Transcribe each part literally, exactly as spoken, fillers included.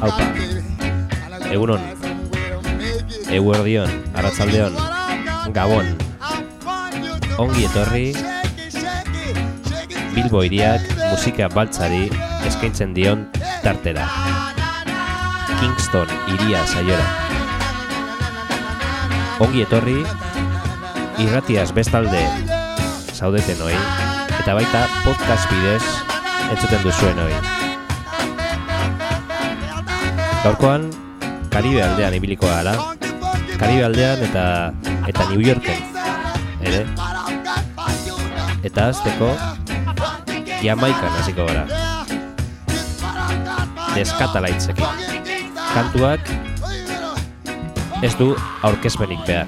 Aupa, egunon, eguerdion, arratsaldeon, gabon, ongi etorri, Bilbo hiriak musika baltzari eskaintzen dion tartera. Kingston hiria saiora. Ongi etorri, irratiaz bestalde zaudeten hoi, eta baita podcast bidez entzuten duzuen hoi. Gaurkoan, Karibe aldean ibiliko gara, Karibe aldean eta eta New Yorken, ere? Eta hasteko Jamaikan hasiko gara. Deskatalaitzekin. Kantuak ez du aurkezpenik behar.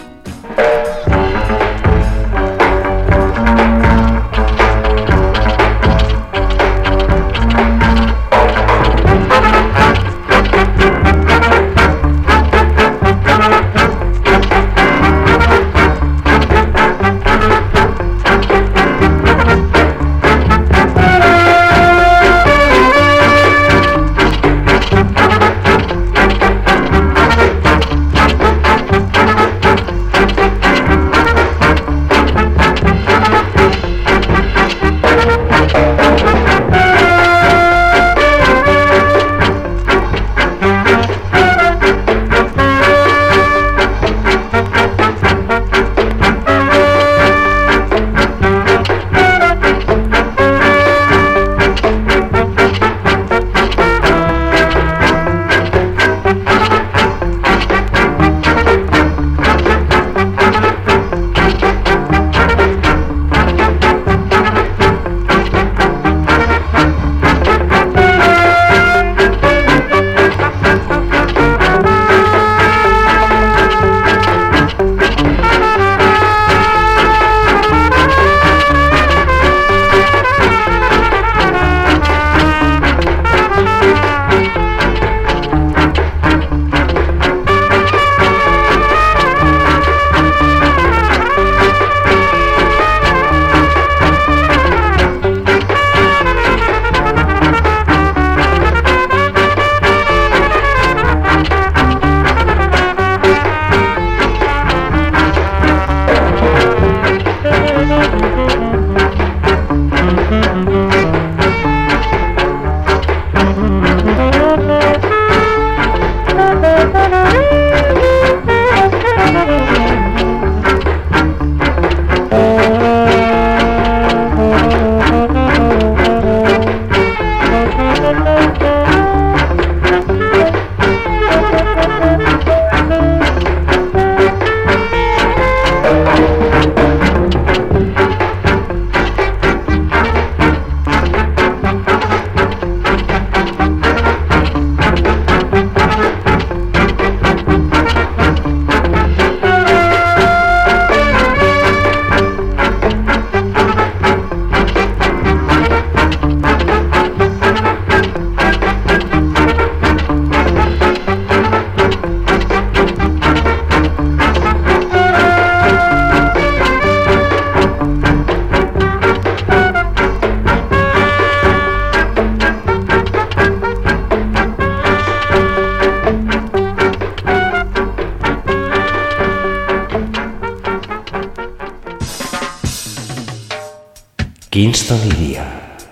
Kingston hiria.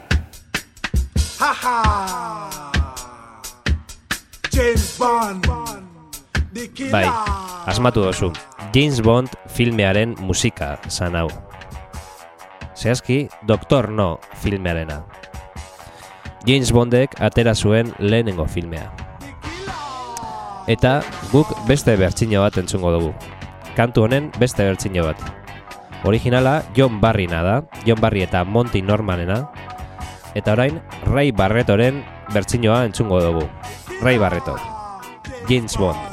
Bai, asmatu dozu. James Bond filmearen musika zan hau. Zehazki, Doctor No filmearena. James Bondek atera zuen lehenengo filmea. Eta guk beste bertsio bat entzungo dugu. Kantu honen beste bertsio bat. Originala John Barryna da, John Barry eta Monty Normanena. Eta orain Ray Barrettoren bertsioa entzungo dugu. Ray Barretto, James Bond.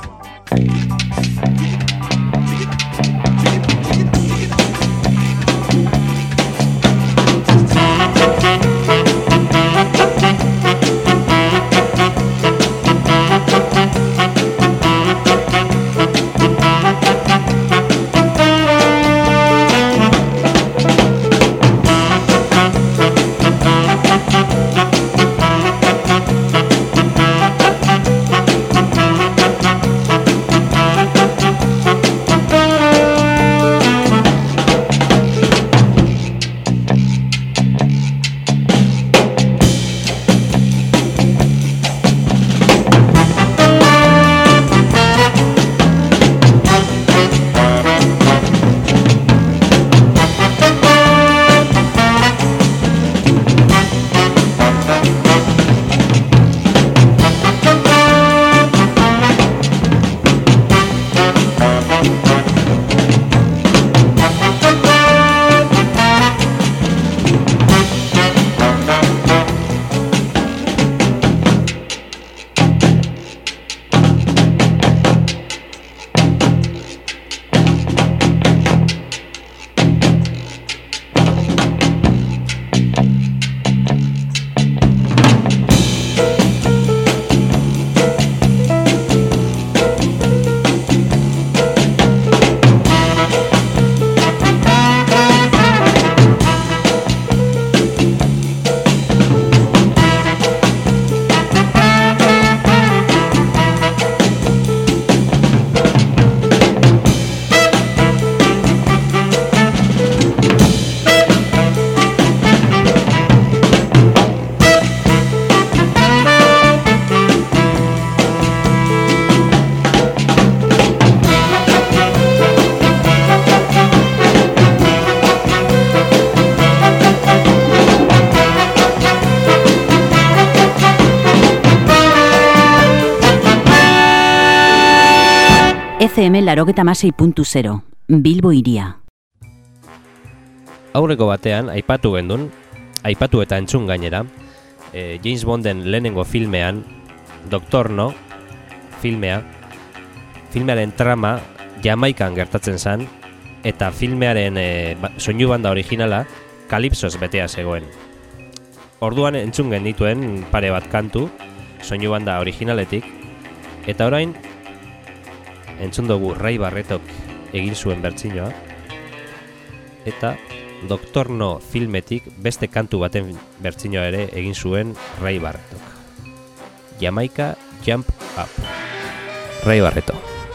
F M laurogeita hamasei puntu zero, Bilbo hiria. Aurreko batean, aipatu gendun, aipatu eta entzun gainera, eh, James Bonden lehenengo filmean, Doktor No, filmea, filmearen trama Jamaikan gertatzen zen, eta filmearen e, soinu banda originala Kalipsos betea zegoen. Orduan entzun genituen pare bat kantu, soinu banda originaletik, eta orain entzun dugu Ray Barretok egin zuen bertsinoa, eta Doktor No filmetik beste kantu baten bertsinoa ere egin zuen Ray Barretok. Jamaica Jump Up. Ray Barreto.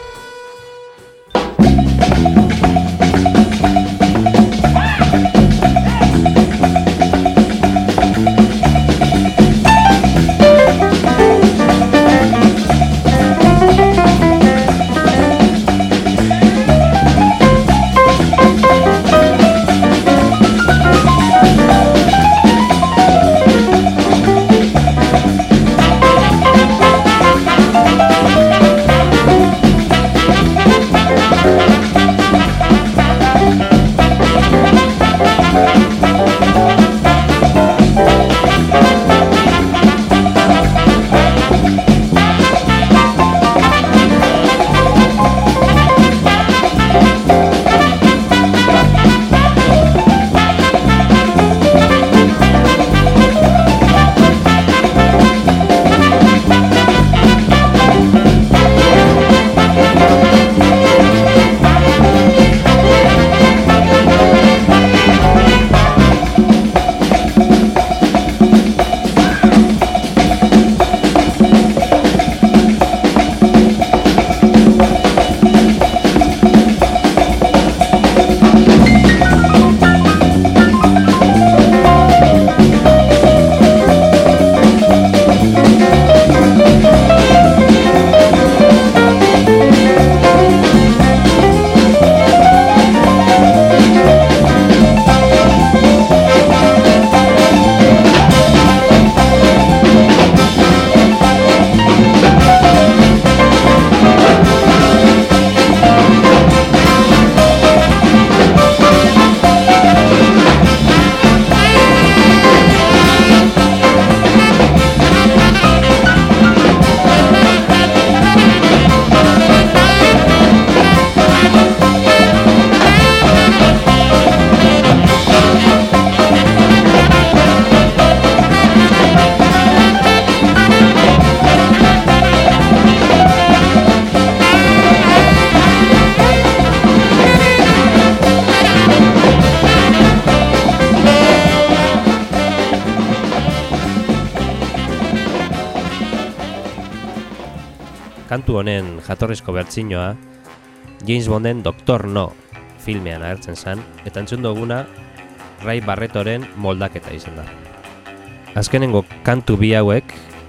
Kantu honen jatorrizko bertsinoa James Bonden Doktor No filmean agertzen zen, eta entzun duguna Ray Barretoren moldaketa izan da. Azkenengo kantu bi hauek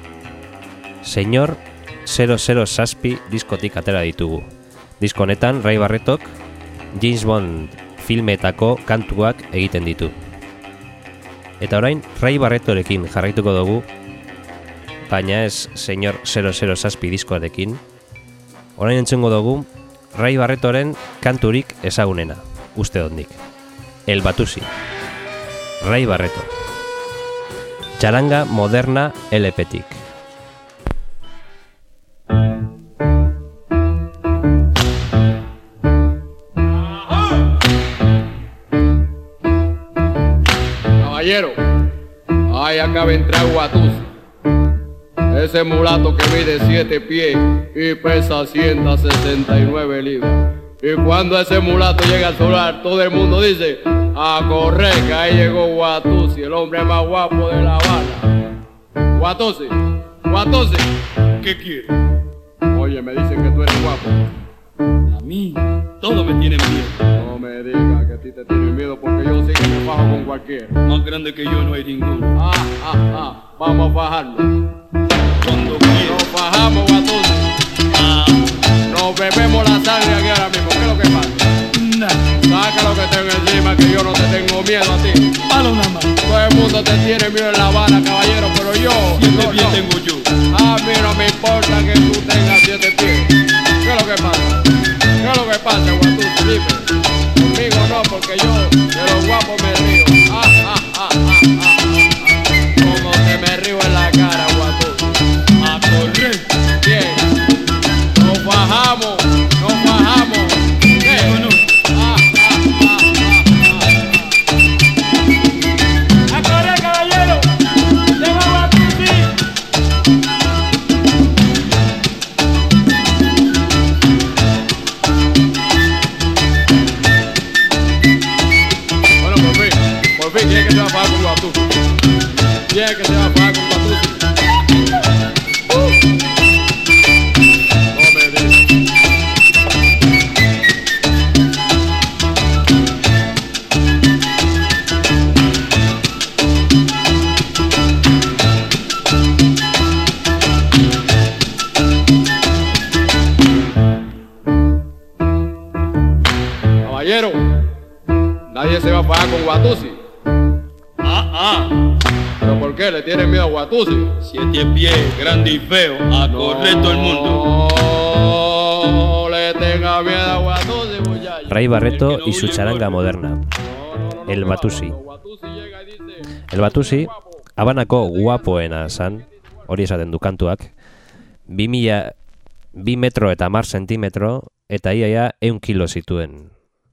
Señor zero zero zazpi diskotik atera ditugu. Disko honetan Ray Barretok James Bond filmetako kantuak egiten ditu. Eta orain Ray Barretorekin jarraituko dugu, baina ez Señor zero zero zazpi diskoarekin. Orain entzungo dugu Ray Barretoren kanturik ezagunena, uste dondik. El Batusi. Ray Barreto. Charanga moderna L P-tik. Caballero, ay, acá vendrá Guatusi. Ese mulato que mide siete pies y pesa ciento sesenta y nueve libras. Y cuando ese mulato llega al solar, todo el mundo dice, a correr, que ahí llegó Guatusi, el hombre más guapo de La Habana. Guatusi, Guatusi, ¿qué quieres? Oye, me dicen que tú eres guapo. A mí, todo me tiene miedo. No me digas que a ti te tienen miedo, porque yo sí que me fajo con cualquiera. Más grande que yo no hay ninguno. Ah, ah, ah, vamos a fajarnos. Cuando quiera. Nos fajamos, Guatusi. Ah, Nos bebemos la sangre aquí ahora mismo. ¿Qué es lo que pasa? nada. Saca lo que tengo encima, que yo no te tengo miedo a ti. Palo nada más. Todo el mundo te tiene miedo en La Habana, caballero, pero yo... Siete no, pies no. tengo yo. A mí no me importa que tú tengas siete pies. ¿Qué es lo que pasa? fajar con Watusi. Ah, ah. ¿Pero por qué le tiene miedo a Watusi? Siete pies, grande y feo, a correr todo el mundo. No le tenga miedo a Watusi, muchacho. Ray Barreto y su charanga moderna. El Batusi. El Batusi, Habanako guapoena zan, hori esaten du kantuak, bi mila, bi metro eta mar sentimetro, eta iaia eun kilo zituen.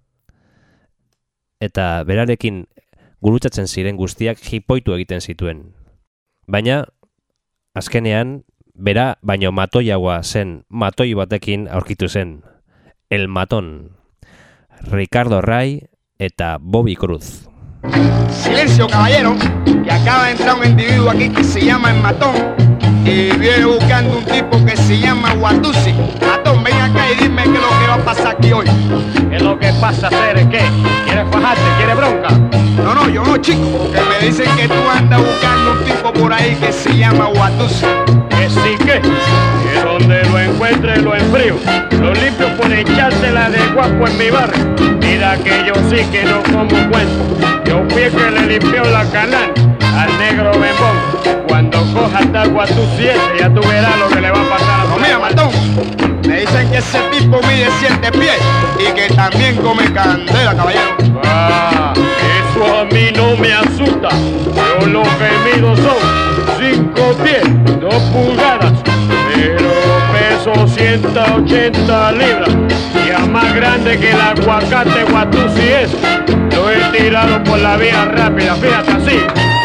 Eta berarekin gurutzatzen ziren guztiak jipoitu egiten zituen. Baina, azkenean, bera baino matoiagoa zen matoi batekin aurkitu zen. El Matón. Ricardo Ray eta Bobby Cruz. Silencio, caballero, que acaba de entrar un individuo aquí que se llama El Matón y viene buscando un tipo que se llama Watusi. Matón, ven acá y dime qué es lo que va a pasar aquí hoy. ¿Qué es lo que pasa, Cere? ¿Qué? ¿Quieres fajarte? ¿Quieres bronca? No, no, yo no, chico, que me dicen que tú andas buscando un tipo por ahí que se llama Watusi. ¿Que sí qué? Que donde lo encuentre lo enfrío. Lo limpio por echársela de guapo en mi barrio. Mira que yo sí que no como cuento. Yo fui el que le limpió la canal al negro Bembón. Cuando coja hasta Watusi ese, ya tú verás lo que le va a pasar a tu. No, mira, Matón, me dicen que ese tipo mide siete pies y que también come candela, caballero. Ah, eso a mí no me asusta. Yo lo que mido son cinco pies, dos pulgadas, pero peso ciento ochenta libras. Y a más grande que el aguacate Watusi es. Lo he tirado por la vía rápida, fíjate así.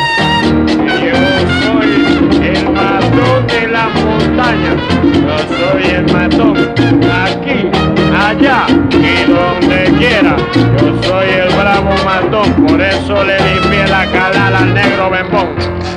Y yo soy el matón de la montaña. Yo soy el matón aquí, allá y donde quiera. Yo soy el bravo matón, por eso le limpié la calada al negro Bembón.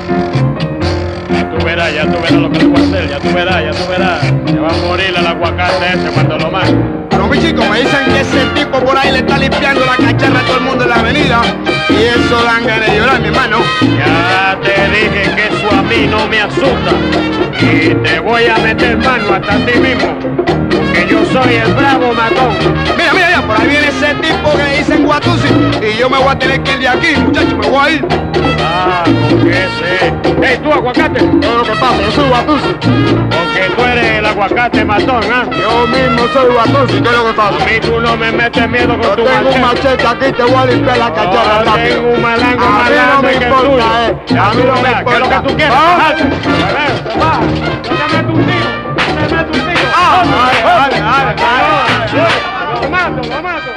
Ya tú verás, ya tú verás lo que le voy a hacer, ya tú verás, ya tú verás. Se va a morir el aguacate ese cuando lo mate. Pero mi chico, me dicen que ese tipo por ahí le está limpiando la cacharra a todo el mundo en la avenida y eso dan ganas de llorar, mi hermano. Ya te dije que eso a mí no me asusta y te voy a meter mano hasta a ti mismo, porque yo soy el bravo matón. Mira, mira, ya, por ahí viene ese tipo que le dicen Watusi y yo me voy a tener que ir de aquí, muchacho, me voy a ir. Ah, porque ese... ¡Ey, tú, aguacate! ¿Qué es lo que pasa? Yo soy Watusi. Porque tú eres el aguacate matón, ¿ah? Yo mismo soy Watusi, ¿qué es lo que pasa? A mí tú no me metes miedo con Yo tu tengo un machete aquí, te voy a limpiar la cacharra Yo rápido. tengo un malango A más mí no grande me que el importa, tuyo. eh. Ya A mí tú no me verás, ¿qué es lo que importa. tú quieres? Ah. Bájate. A ver, va. Yo te meto un tiro. Yo te meto un tiro. Ah, Vamos, dale, dale, dale, dale. Lo mato, lo mato.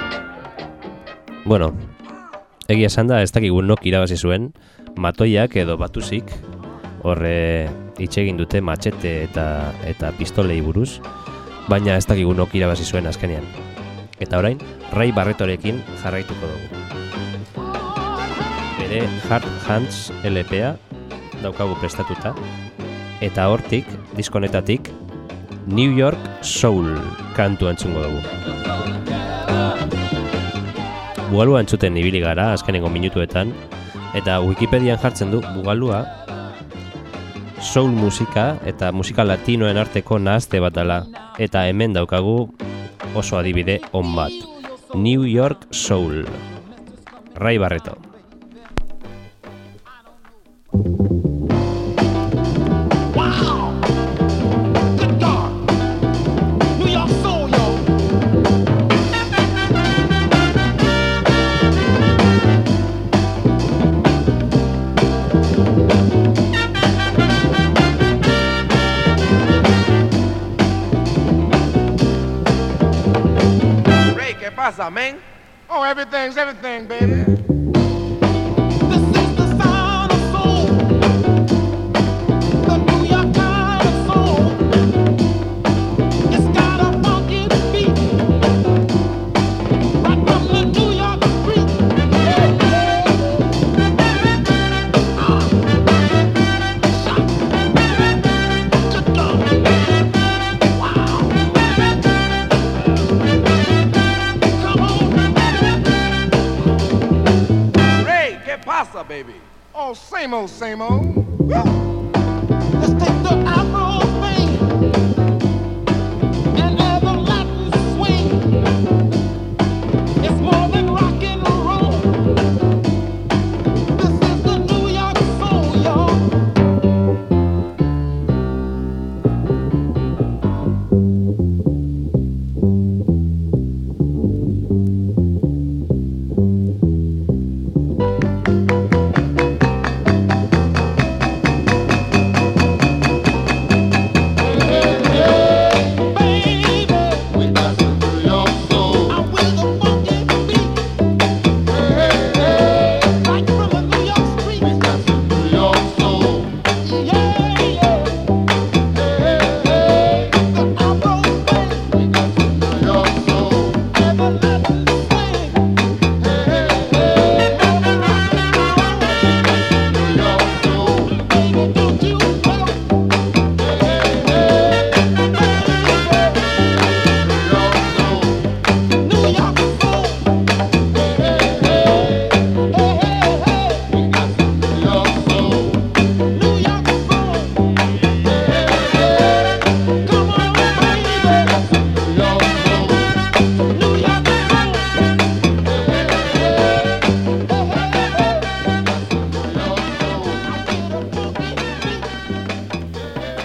Bueno, egia esan da ez dakigu nok irabazi zuen, matoiak edo Batusik, horre hitz egin dute matxete eta eta pistolei buruz, baina ez dakigu nok irabazi zuen azkenean. Eta orain, Ray Barretorekin jarraituko dugu. Bere Hard Hands L P-a daukagu prestatuta, eta hortik, diskonetatik, New York Soul kantu entzungo dugu. Bugalua entzuten ibili gara azkenengo minutuetan, eta Wikipedian jartzen du bugalua soul musika eta musika latinoen arteko nahazte bat dela, eta hemen daukagu oso adibide on bat. New York Soul. Ray Barreto. What's up, man? Oh, everything's everything, baby. This is the sound of soul, the New York kind of soul. It's got a funky beat, right from the New York street. Yeah, yeah. Ah. Shot. Good Lord. Wow. Pasa, baby. Oh, same old, same old. Woo. Let's take the Afro thing and have a Latin swing. It's more than rock and roll.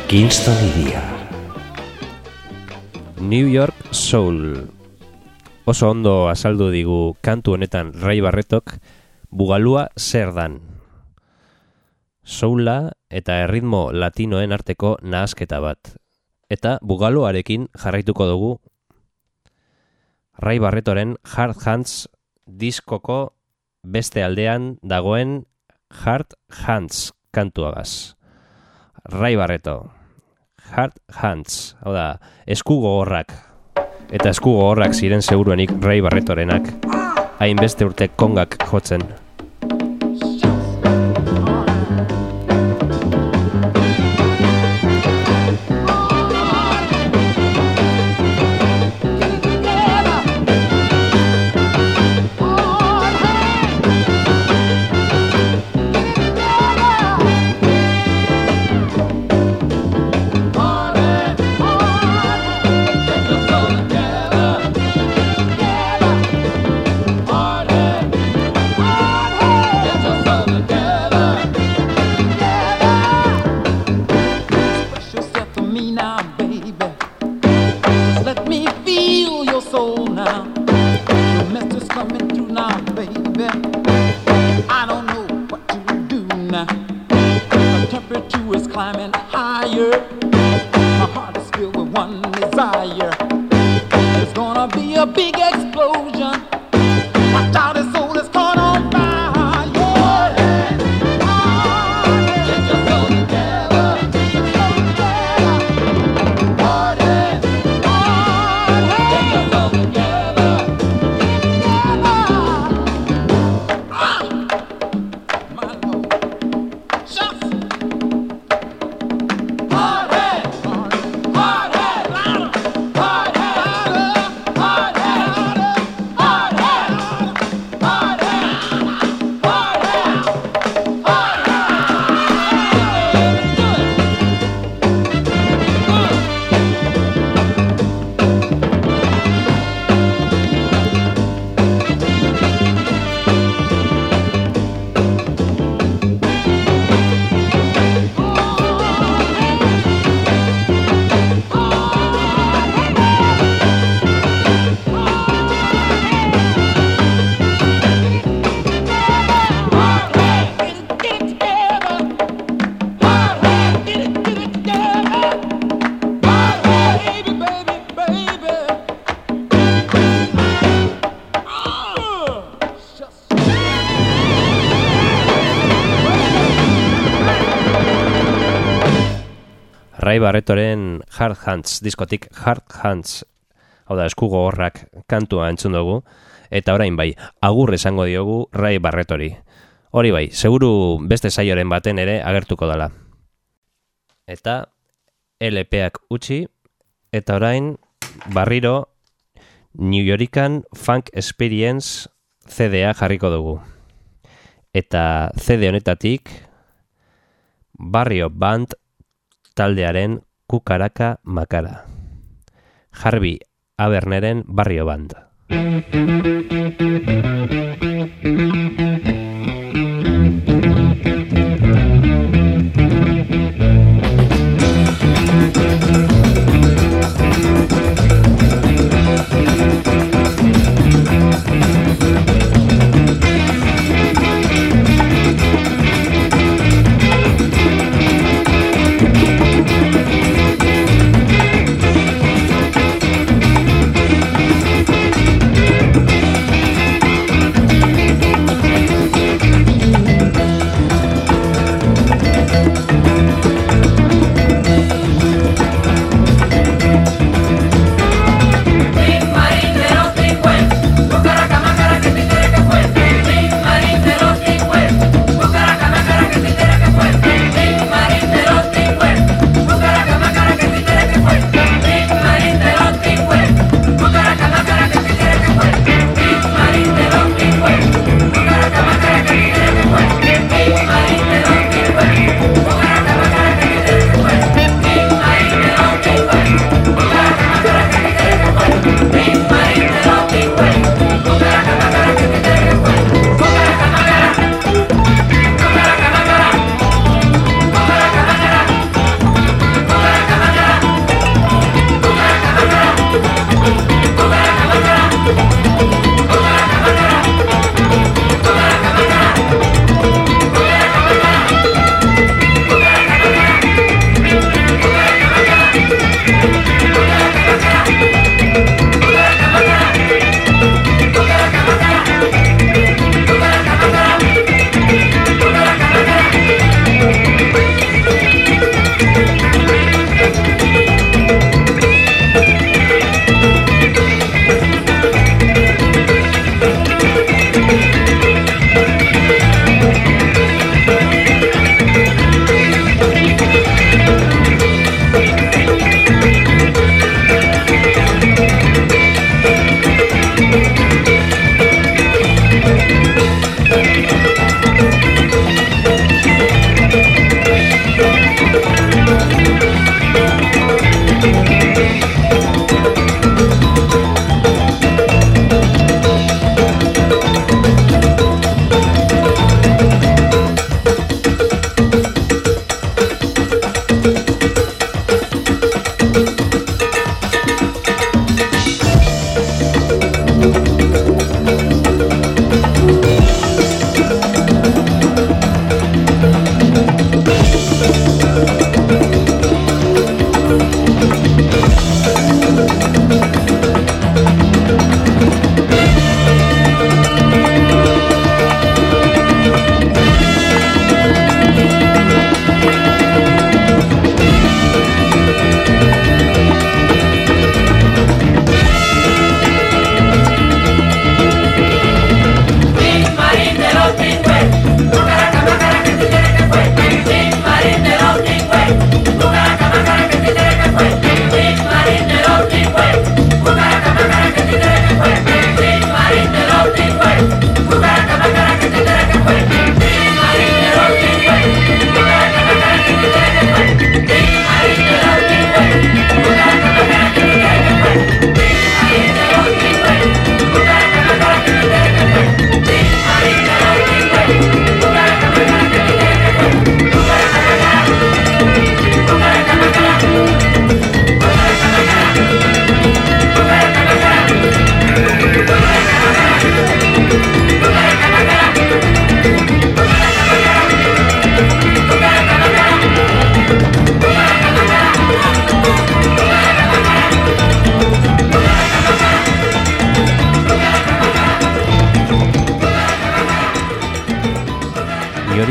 Kingston Iria. New York Soul. Oso ondo azaldu digu kantu honetan Ray Barrettok bugalua zer dan. Soula eta erritmo latinoen arteko nahasketa bat. Eta bugaluarekin jarraituko dugu Ray Barrettoren Hard Hands diskoko beste aldean dagoen Hard Hands kantuagaz. Ray Barretto, Hard Hands, hau da, esku gogorrak. Eta esku gogorrak ziren seguruenik Ray Barrettorenak. Hainbeste urte kongak jotzen. Ray Barrettoren Hard Hands diskotik Hard Hands, hau da, esku gogorrak kantua entzun dugu, eta orain bai, agur esango diogu Ray Barrettori. Hori bai, seguru beste saioren baten ere agertuko dela. Eta L P-ak utzi, eta orain barriro New Yorkan Funk Experience C D-a jarriko dugu. Eta C D honetatik Barrio Band taldearen Kukaraka Makara. Harvey Aberneren Barrio Band.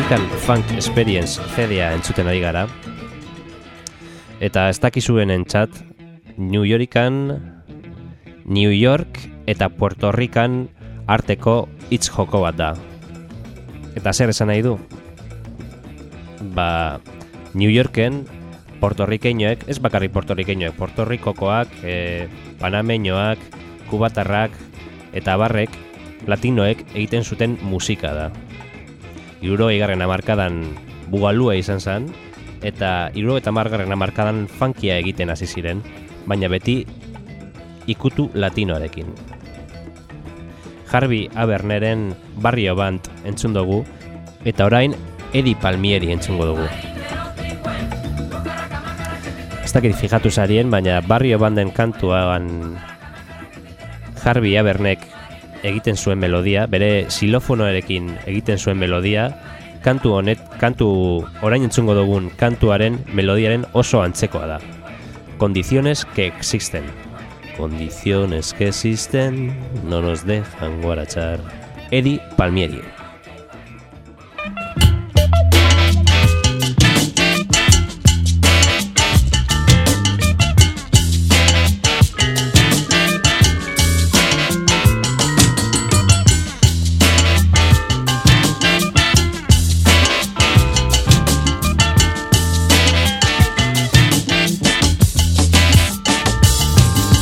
American Funk Experience C D-a entzuten ari gara. Eta ez dakizuen entzat, New Yorkan, New York eta Puerto Rican arteko hitz joko bat da. Eta zer esan nahi du? Ba, New Yorken portorrikeñoek, ez bakarrik portorikeñoek, Portorrikokoak, e, panameñoak, kubatarrak eta barrek, latinoek egiten zuten musika da. Hirurogeigarren hamarkadan bugalua izan zen, eta hirurogeita hamargarren hamarkadan funkia egiten hasi ziren, baina beti ikutu latinoarekin. Harvey Aberneren Barrio Band entzun dugu, eta orain Eddie Palmieri entzungo dugu. Ez dakit fijatu zarien, baina Barrio Banden kantuan Harvey Abernek egiten zuen melodia, bere xilofonoarekin egiten zuen melodia, kantu honet, kantu orain entzungo dugun kantuaren melodiaren oso antzekoa da. Condiciones que existen. Condiciones que existen no nos dejan guarachar. Eddie Palmieri.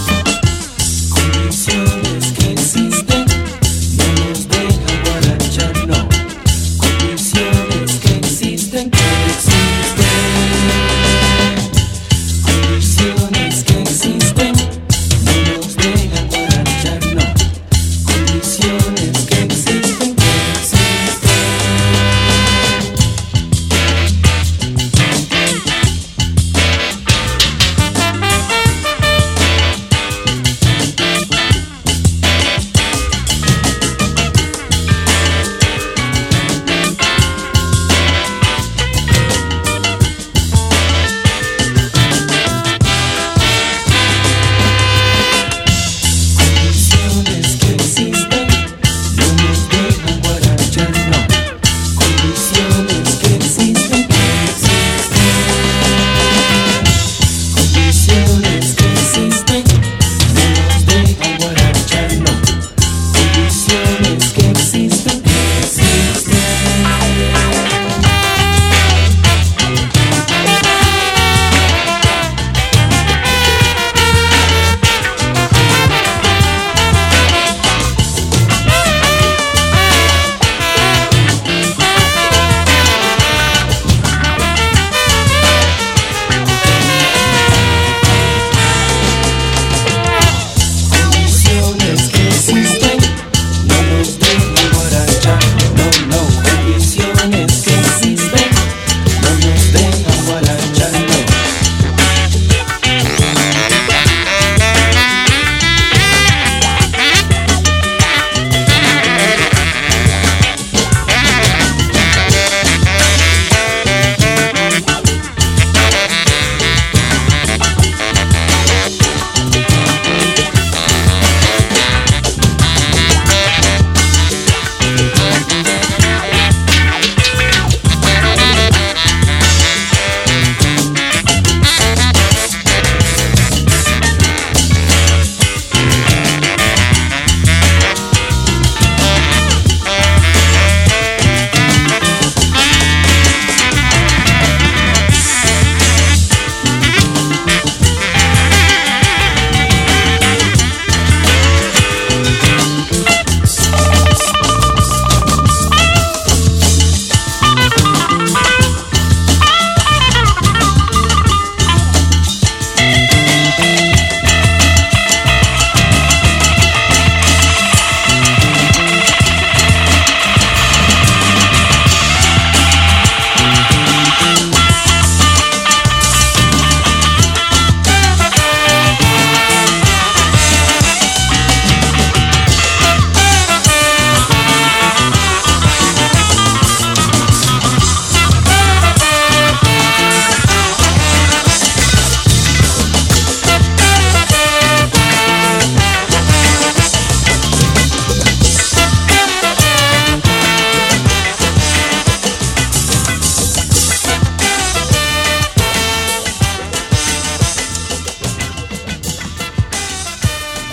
Condiciones que existen no nos dejan guarachar.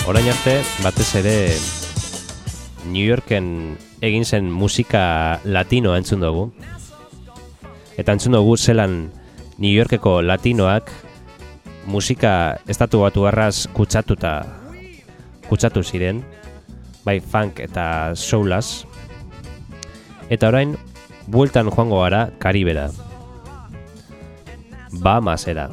orain arte batez ere New Yorken egin zen musika latinoa entzun dugu. Eta entzun dugu zelan New Yorkeko latinoak musika estatu batu harraz kutsatuta kutsatu ziren, bai funk eta soulaz. Eta orain bueltan joango gara Karibera, Bahamasera.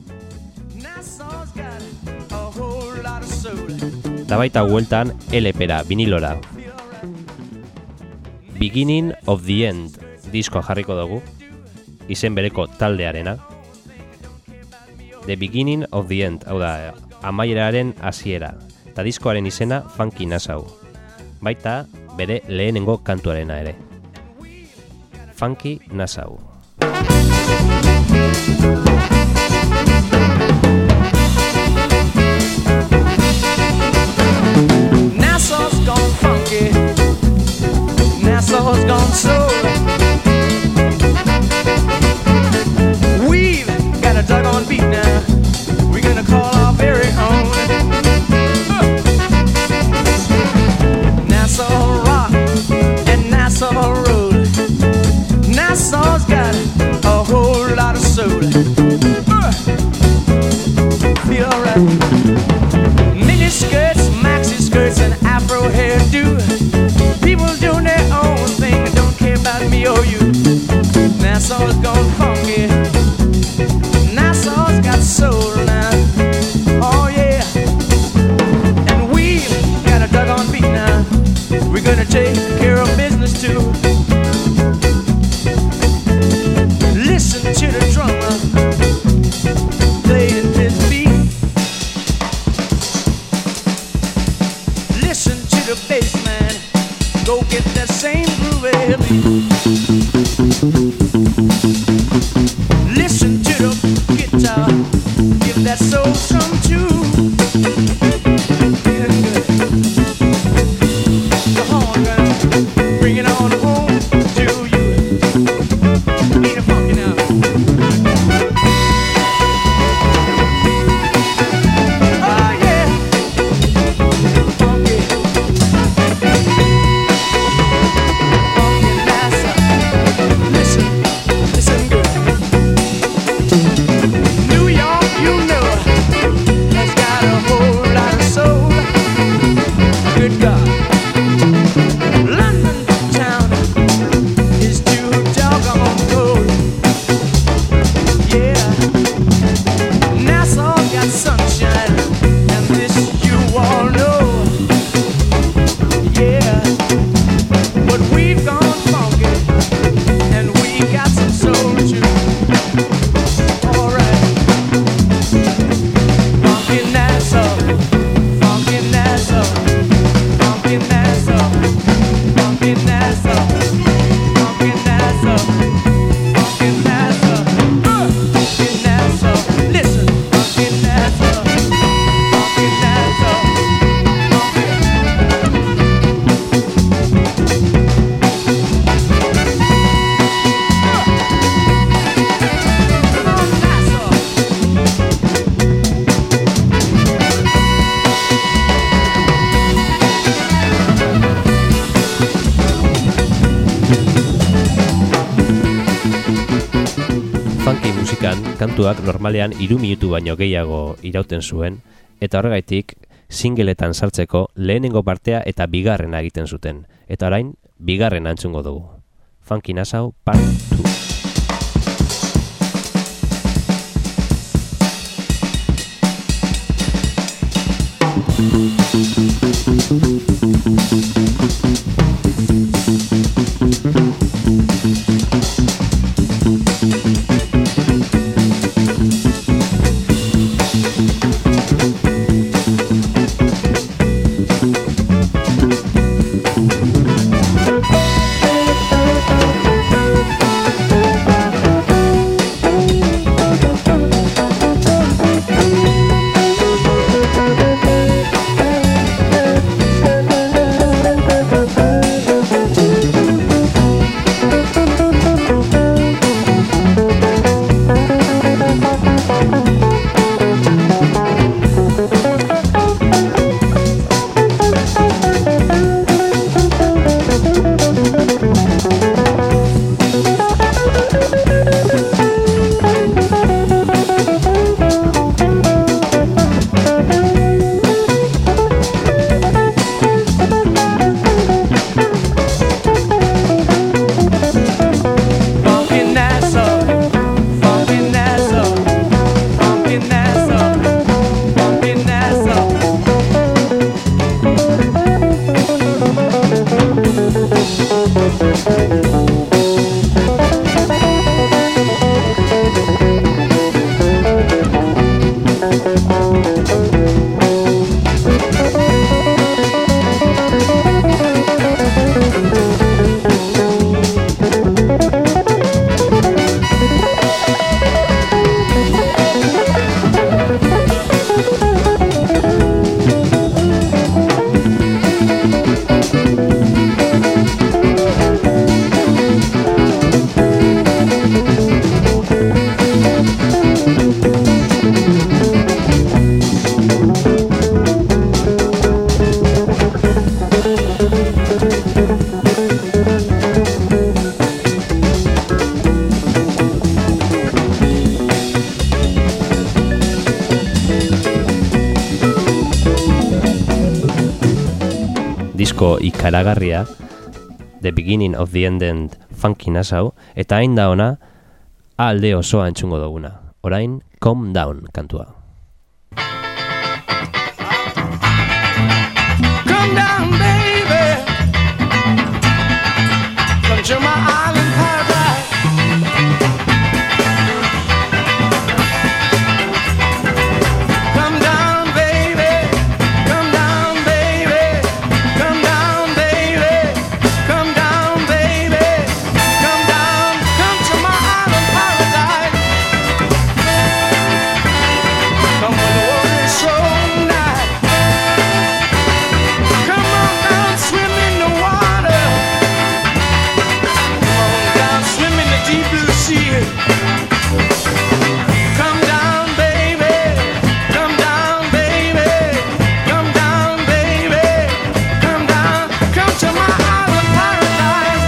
Eta baita bueltan L P-ra, vinilora. Beginning of the End diskoa jarriko dugu, izen bereko taldearena. The Beginning of the End, hau da, amaieraren hasiera. Eta diskoaren izena Funky Nassau. Baita bere lehenengo kantuarena ere. Funky Nassau. Nassau's gone funky, Nassau's gone soul. We've got a doggone beat now, we're gonna call our very own. Uh. Nassau rock and Nassau roll, Nassau's got a whole lot of soul. Uh. Feel right. Mini skirts, maxi skirts, and afro hairdo. People doing their own thing and don't care about me or you. Nassau's gone funky, Nassau's got soul now. Oh yeah, and we've got a doggone beat now. We're gonna take care of business too. Listen to the drummer playing his beat. Listen to the bass man, go get that same groovy beat. Listen to the guitar, give that soul some too. Feeling good. The horn gun, bring it on home to you. Ain't it funky now? Oh yeah, funky, funky Nassau. Listen, listen good. New York, you know, has got a whole lot of soul. Good God. London town is too doggone cold. Yeah. Nassau got sunshine, and this you all know. Yeah. But we've gone funky, and we got some soul too. Alright. Funky Nassau, funky Nassau, funky Nassau, funky Nassau, funky Nassau, funky Nassau, uh, funky Nassau. Listen, funky Nassau, funky Nassau, come on, Nassau. Funky musikan kantuak normalean hiru minutu baino gehiago irauten zuen, eta horregaitik singleetan sartzeko lehenengo partea eta bigarrena egiten zuten. Eta orain, bigarrena entzungo dugu. Funky Nassau Part two. Oh, disko ikaragarria, The Beginning of the End and Funky Nassau, eta hain da ona, alde osoa entzungo duguna. Orain, Calm Down kantua. Come down, baby. Come to my island paradise. Come down, baby. Come down, baby. Come down, baby. Come down, baby. Come down. Come to my island paradise. Come when the world is so nice. Come on down, swim in the water. Come on down, swim in the deep blue sea. Come down, baby. Come down, baby. Come down, baby. Come down. Come to my island paradise.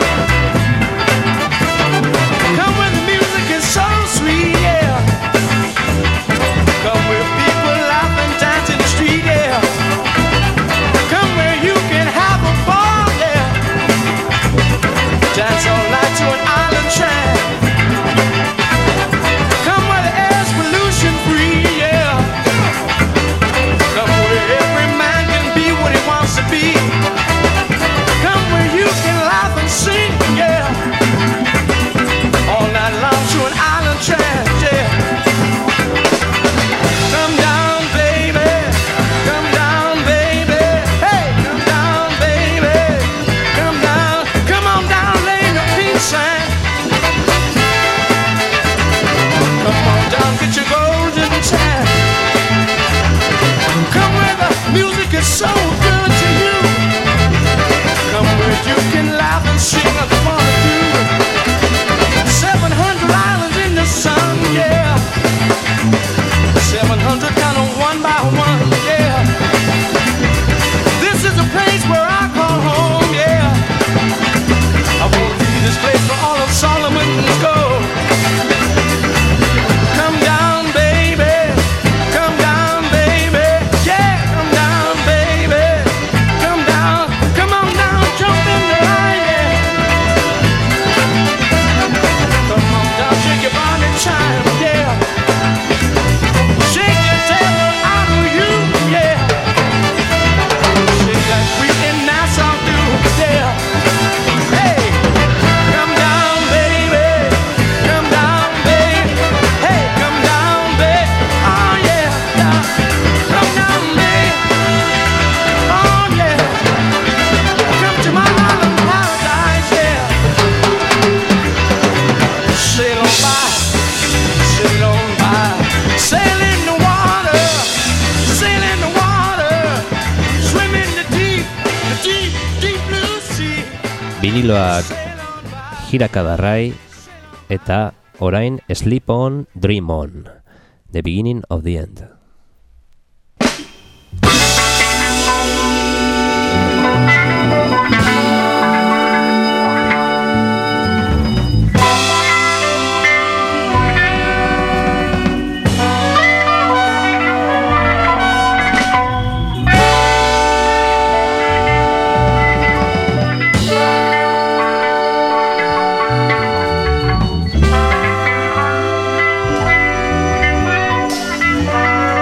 Come where the music is so sweet, yeah. Come where people laugh and dance in the street, yeah. Come where you can have a ball, yeah. Dance all night to an island track. Come where the air's pollution free, yeah. Come where every man can be what he wants to be. Come where you can laugh and sing, yeah. All night long to an island track, yeah. Come down, baby. Come down, baby. Hey, come down, baby. Come down. Come on down, lay in the pink sand. Come on down, get your golden tan. Come where the music is so good to you. Come where you can laugh and sing a fun to. Seven hundred islands in the sun, yeah. Seven hundred kind of one by one, yeah. This is a place where I call home, yeah. I want to leave this place for all of Solomon's gold. Come down, baby. Come down, baby. Yeah, come down, baby. Come down. Come on down, jump in the line, yeah. Come on down, shake your body time, yeah. Shake your tail out of you, yeah. Shake like we in Nassau do, yeah. Hey, come down, baby. Come down, baby. Hey, come down, baby. Oh yeah, down. Come down, baby. Oh yeah. Come to my island paradise, yeah. Sail on by, sail on by, sail in the water, sail in the water, swim in the deep, the deep, deep blue sea. Biniloak hirakadarrai eta orain Sleep On, Dream On, The Beginning of the End. Come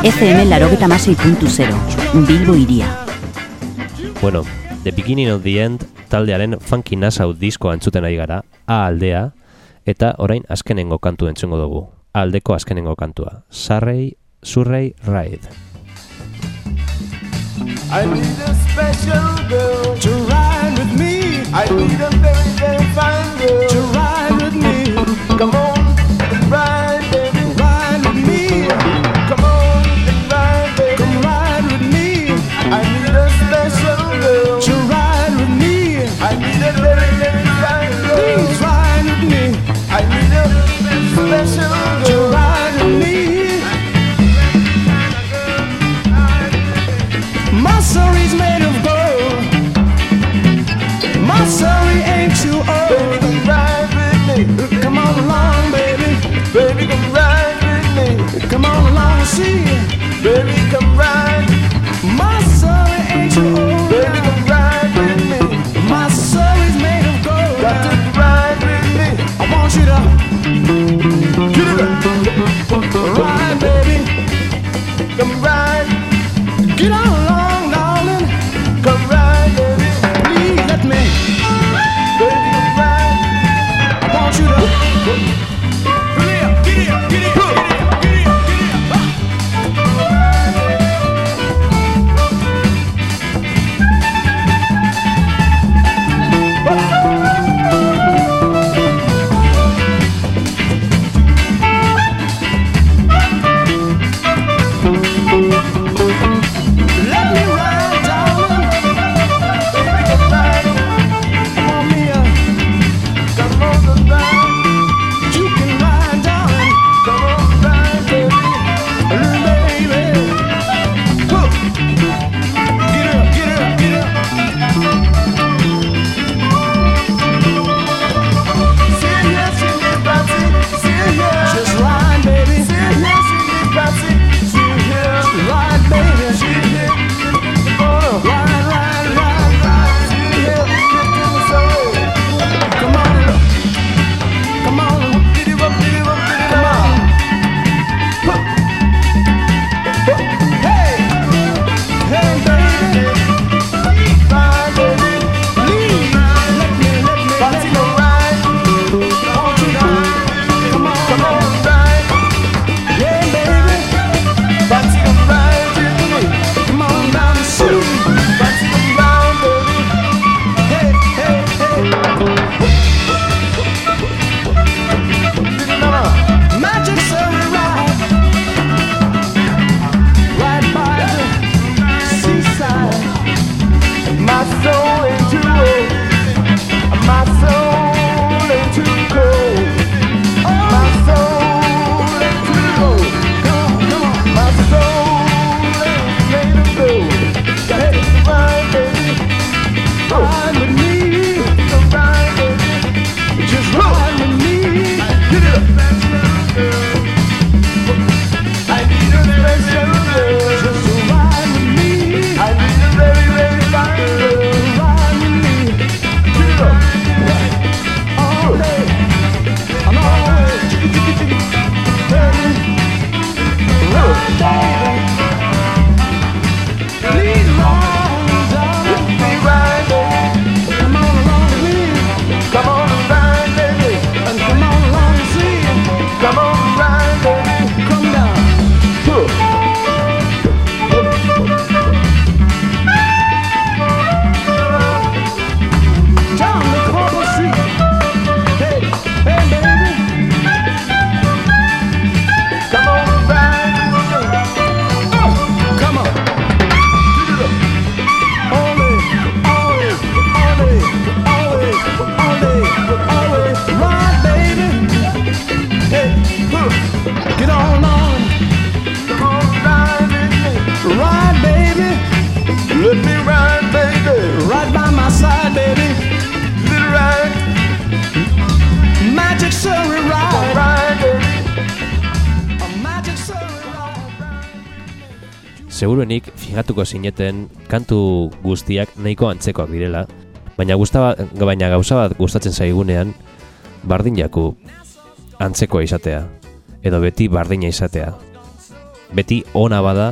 F M laurogeita hamasei puntu zero, Bilbo Hiria. Bueno, The Beginning of the End taldearen Funky Nassau diskoa entzuten ari gara, A aldea, eta orain azkenengo kantu entzungo dugu. A aldeko azkenengo kantua. Surrey, Surrey Ride. I need a special girl to ride with me. I need a very, very fine girl to ride with me. Come on and ride, baby, ride with me. Come on and ride, baby, come ride with me. I need a special girl to ride with me. I need a very, very fine girl. Please ride with me. I need a special girl to ride with me. My Surrey's made of gold. My Surrey ain't too old. Baby, come ride with me. Come on along, baby. Baby, come ride with me. Come on along and see. Baby, come ride. My Surrey ain't too old. Baby, come ride with me. My Surrey's made of gold. Got to ride with me. I want you to get it up. Ride, baby. Come ride. Get on along, darling. Come ride, baby. Please let me. Baby, come ride. I want you to. Get it up, get it up, get it up, get it up, get it up, get it up. Let me ride, darling. Baby, come ride. Come on, Mia. Come on, the ride. You can ride, darling. Come on, ride, baby. Little baby. Whoa. Get up, get up, get up. Sit here, sit here, Patsy. Sit here. Just ride, baby. Sit here, sit here, Patsy. Sit here. Ride, baby. Sit here. Ride, ride, ride, ride. Sit here. Get the soul. Come on. Come on. Get it up, get it up, get it up. Come on. Huh. Huh. Hey. Hey, baby. Ride, baby. Please. Let me, let me, let me ride. Won't you ride? Come on, come on, ride. Yeah, baby. Patsy, come ride with me. Come on down the street. Patsy, come ride, baby. Hey, hey, hey. Mama, Magic Surrey ride. Right by the seaside. My soul ain't too old. My soul ain't too cold. My soul ain't too cold. Come on, come on. My soul ain't made of gold. Hey, ride, baby. Ride with me. Come ride, baby. Just ride with me. Get it up. I need a special girl. Just to ride with me. I need a very, very fine girl. Ride with me. Get it up. All day. And always. Chicka, chicka, chicka. Baby. Ride, baby. Please ride, darling. Let me ride, baby. Come on along with me. Come on and ride, baby. And come on along and see. Come on and ride, baby. Come down. Down the corner street. Hey, hey, baby. Come on and ride with me. Oh, come on. Get it up. Always, always, always, always, always, always ride, baby. Hey, huh. Get on on. Come on, ride with me. Ride, baby. Let me ride, baby. Right by my side, baby. Little ride. Magic Surrey ride. Ride, baby. A Magic Surrey ride. Seguruenik fijatuko zineten kantu guztiak nahiko antzekoak direla, baina gustaba, baina gauza bat gustatzen zaigunean bardin jaku antzekoa izatea, edo beti bardina izatea. beti ona bada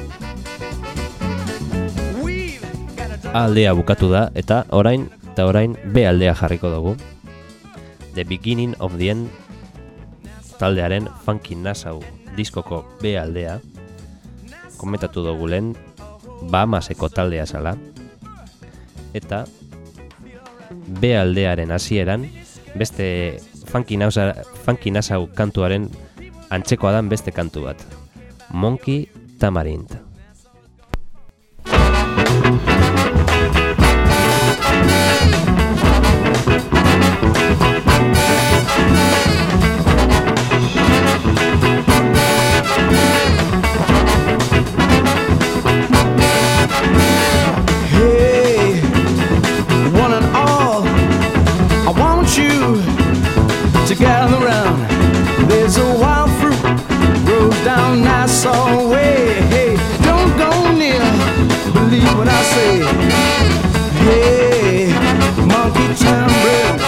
aldea bukatu da, eta orain eta orain B aldea jarriko dugu. The Beginning of the End taldearen Funky Nassau diskoko B aldea. Komentatu dugu lehen Bahamaseko taldea zala, eta B aldearen hasieran beste Funky Nassau, Funky Nassau kantuaren antzekoa dan beste kantu bat, Monkey Tamarind. Gather round, there's a wild fruit grows down Nassau way. Hey, don't go near, believe what I say. Hey, monkey timbre.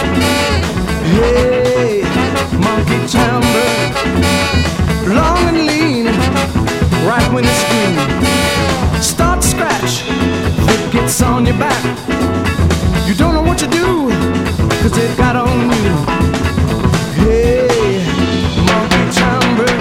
Hey, monkey timbre. Long and lean, right when it's green. Start to scratch, it gets on your back. You don't know what to do, cause it got on you. Hey, monkey timbre.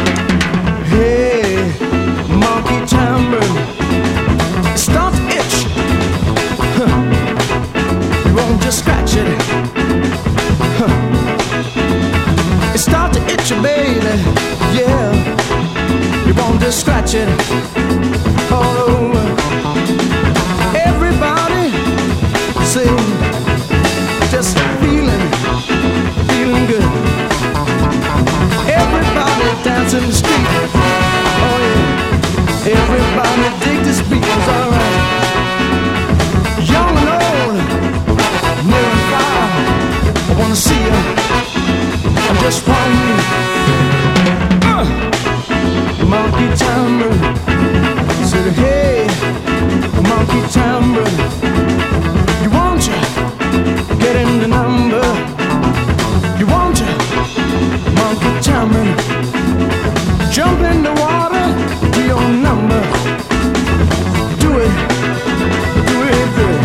Hey, monkey timbre. It starts to itch. Huh. You won't just scratch it. Huh. It starts to itch, baby. Yeah, you won't just scratch it all over. Everybody sing, just feeling. Feeling good. Everybody dance in the street. Oh yeah. Everybody dig this beat. It's alright. Young and old, near and far. I wanna see you. I just want you. Uh, monkey timbre. Said hey, monkey timbre. You want you? Get in the number. You want ya, monkey timbre. Jump in the water to your number. Do it, do it good.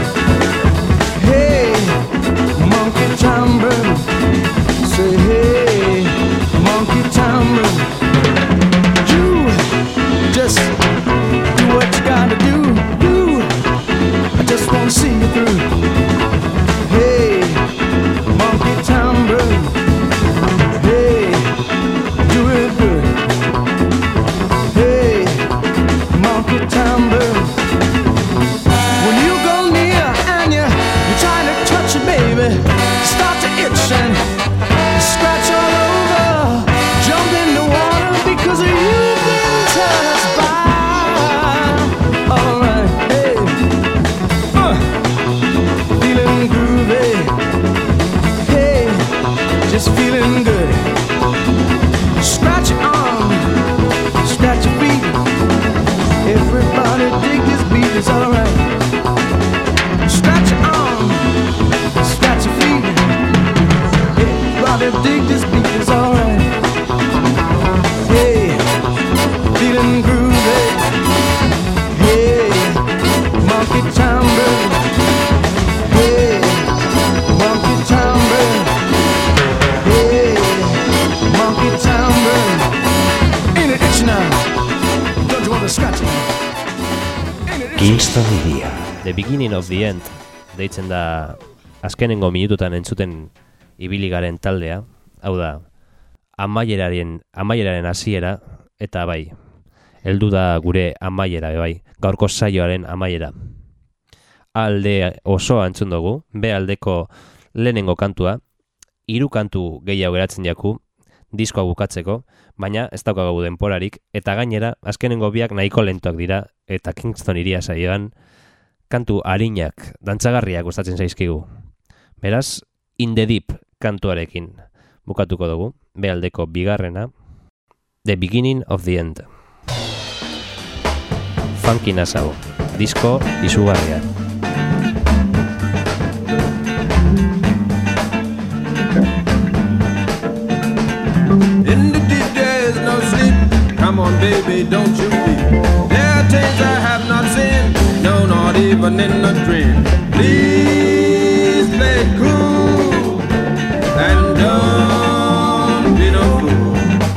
Hey, monkey timbre. Say hey, monkey timbre. You just do what you gotta do. Do, I just wanna see you through. Hey, monkey timbre. Hey, do it good. Hey, monkey timbre. When you go near and you, you try to touch it, baby, start to itch and scratch all over. Jump in the water because you've been touched by. Alright, hey, uh, feeling groovy. Just feeling good. Scratch your arm, scratch your feet. Everybody dig this beat, it's alright. Scratch your arm, scratch your feet. Everybody dig this beat, it's alright. Hey, feeling groovy. Hey, monkey timbre. Hey, monkey timbre. Hey, monkey timbre. Ain't it itchy now? Don't you want to scratch it? Kingston Iria. The Beginning of the End deitzen da azkenengo minututan entzuten ibili garen taldea. Hau da, amaieraren amaieraren hasiera eta bai, heldu da gure amaiera bai, gaurko saioaren amaiera. Alde osoa entzun dugu, B aldeko lehenengo kantua, hiru kantu gehiago geratzen jaku, diskoa bukatzeko, baina ez daukagu denporarik, eta gainera, azkenengo biak nahiko lentuak dira, eta Kingston Iria saioan, kantu arinak, dantzagarriak gustatzen zaizkigu. Beraz, In the Deep kantuarekin bukatuko dugu, B aldeko bigarrena, The Beginning of the End. Funky Nassau, disko izugarria. In the deep there is no sleep. Come on, baby. baby, don't you weep. There are things I have not seen, no, not even in a dream. Please play it cool and don't be no fool.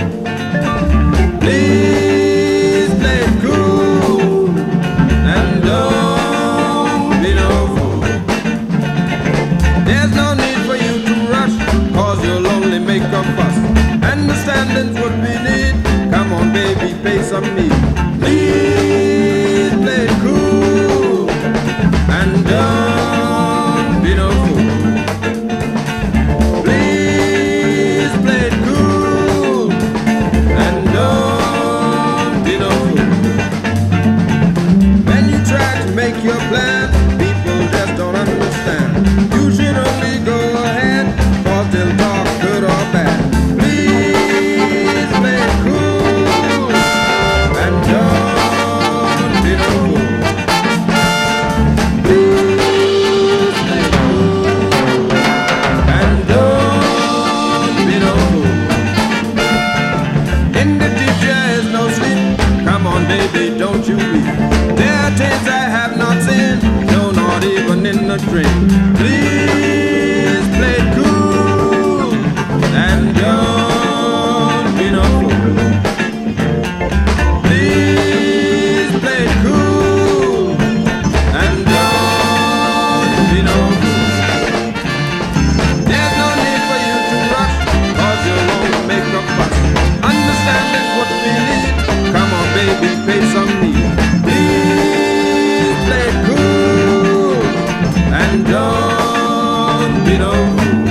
Please play it cool and don't be no fool. There's no need for you to rush, cause you'll only make a fuss. Understanding's what we need. Come on, baby, pay some need. Please play it cool and don't be no fool. Please play it cool and don't be no fool. When you try to make your plan, people just don't understand. You should only go ahead, cause they'll talk good or bad. Please play it cool and don't be no fool. Please play it cool and don't be no fool. In the deep there is no sleep. Come on, baby, don't you weep. There are things I have not seen, no, not even in a dream. Please play it cool and don't be no fool. Please play it cool and don't be no fool. There's no need for you to rush, cause you'll only make a fuss. Understanding's what we need. Come on, baby, pay some need. Please play it cool and don't be no fool.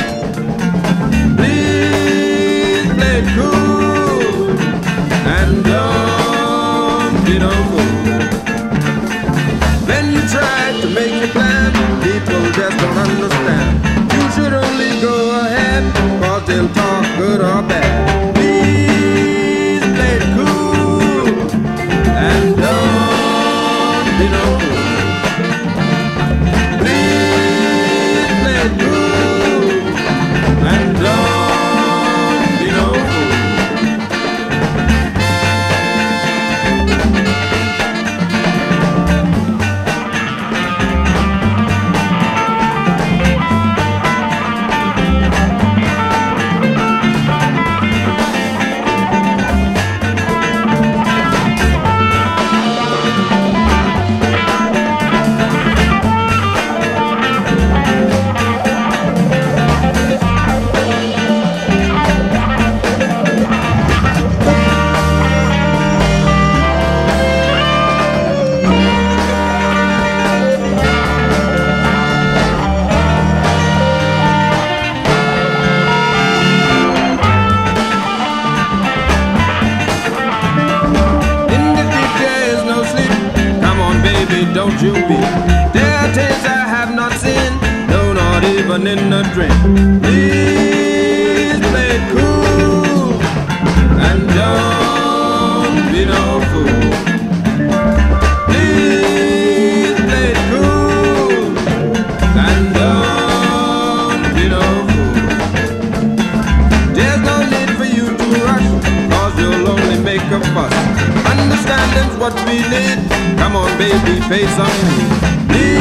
Please play it cool and don't be no fool. When you try to make a plan, people just don't understand. You should only go ahead, cause they'll talk good or bad. Please play it cool and don't be no fool. Please play it cool and don't be no fool. Don't you weep. There are things I have not seen, no, not even in a dream. Please play it cool and don't be no fool. Please play it cool and don't be no fool. There's no need for you to rush, cause you'll only make a fuss. Understanding's what we need. Come on, baby, pay some need.